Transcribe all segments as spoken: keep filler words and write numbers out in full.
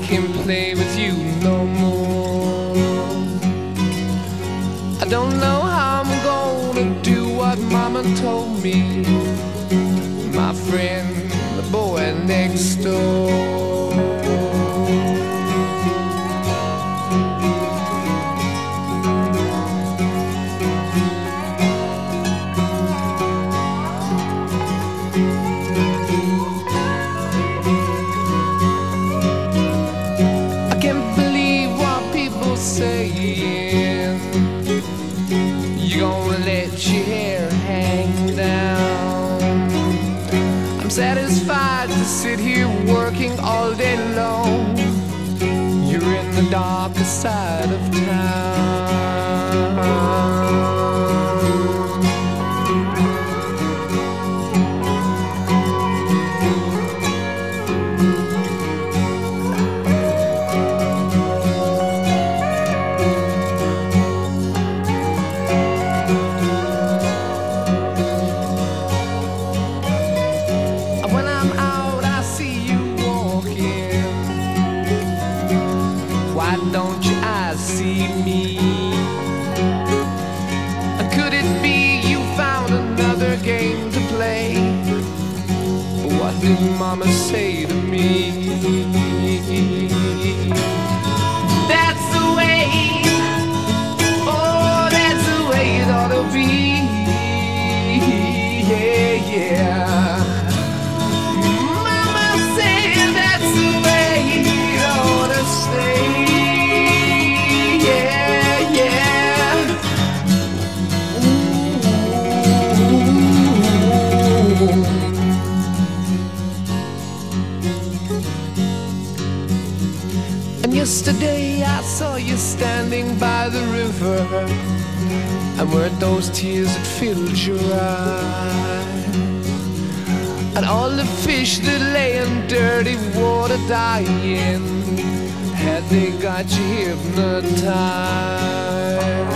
can play with you no more. I don't know how I'm gonna do what Mama told me, my friend, the boy next door. Saying you're gonna let your hair hang down. I'm satisfied to sit here working all day long. You're in the darker side of town. Why don't your eyes see me? Could it be you found another game to play? What did Mama say to me? That's the way, oh, that's the way it ought to be. Yeah, yeah. And yesterday I saw you standing by the river, and weren't those tears that filled your eyes? And all the fish that lay in dirty water dying, had they got you hypnotized?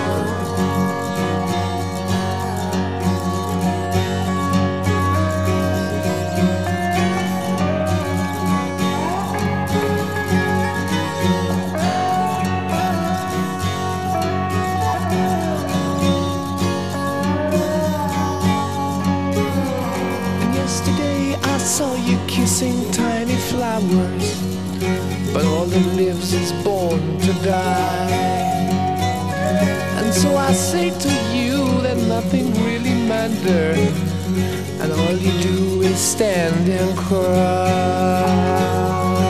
I saw you kissing tiny flowers, but all that lives is born to die. And so I say to you that nothing really matters, and all you do is stand and cry.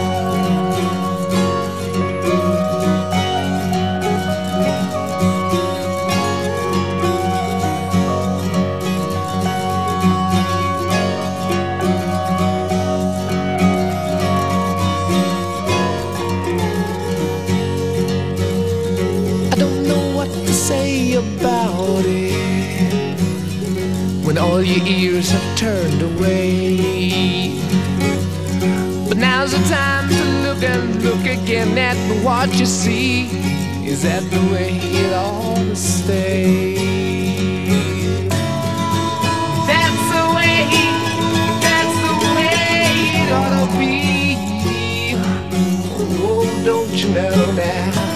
Say about it when all your ears have turned away. But now's the time to look and look again at what you see. Is that the way it ought to stay? That's the way, that's the way it ought to be. Oh, don't you know that?